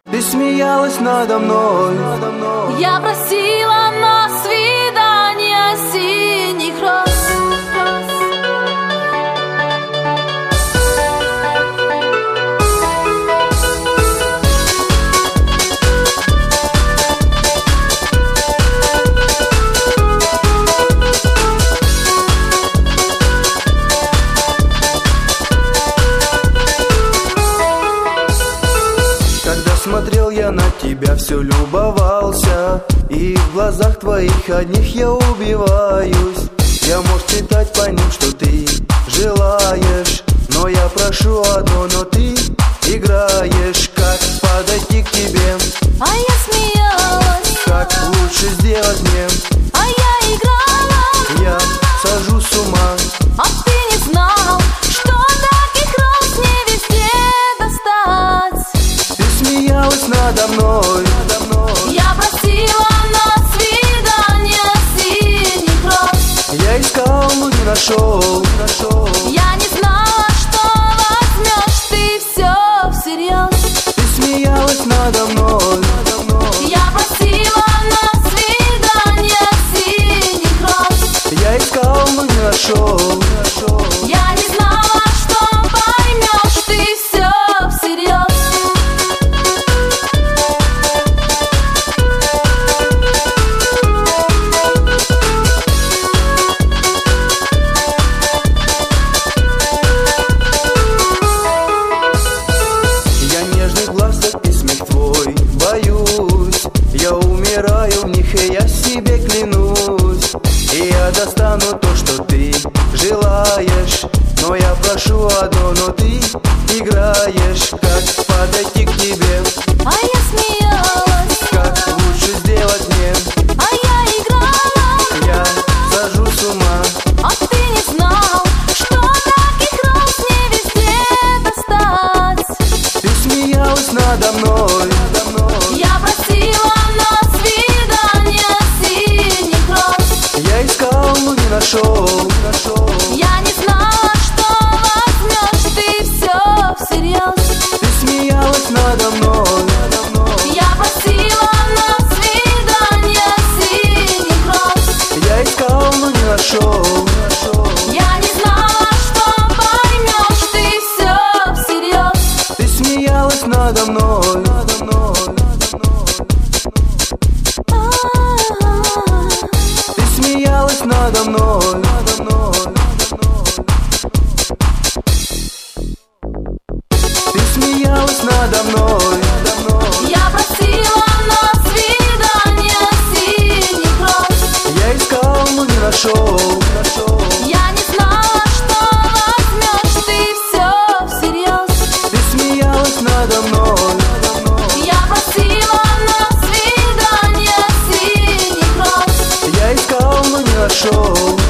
Ты смеялась надо мной. Я просила на свидание синих роз. Смотрел я на тебя, все любовался, и в глазах твоих одних я убиваюсь. Я мог читать по ним, что ты желаешь, но я прошу одно, но ты играешь. Как подойти к тебе? А я смеялась. Как лучше сделать мне? А я играла. Я сажу с ума. А ты не знал, что таких роз не везде достать. Смеялась надо мной. Я просила на свидание синих роз. Я искал, но не нашел. Я не знала, что возьмешь ты все всерьез. Ты смеялась надо мной. Я просила на свидание синих роз. Я искал, но не нашел. Я не знала, что поймешь ты все всерьез. Я умираю в них, и я себе клянусь. И я достану то, что ты желаешь. Но я прошу одно, но ты играешь. Как подойти к тебе? А я смеялась. Как лучше сделать мне? А я играла. Я сажу с ума. А ты не знал, что таких роз не везде достать. Ты смеялась надо мной. Я просила на свидание синих роз. Я искал, но не нашел. Я не знала, что возьмешь ты все всерьез. Ты смеялась надо мной. Я просила на свидание синих роз. Я искал, но не нашел. Я не знала, что поймешь ты все всерьез. Ты смеялась надо мной. Ты смеялась надо мной. Ты смеялась надо мной. Я просила на свидание синих роз. Я искал, но не нашел. Я не знала, что возьмешь ты все всерьез. Ты смеялась надо мной. Я просила на свидание синих роз. Я искал, но не нашел.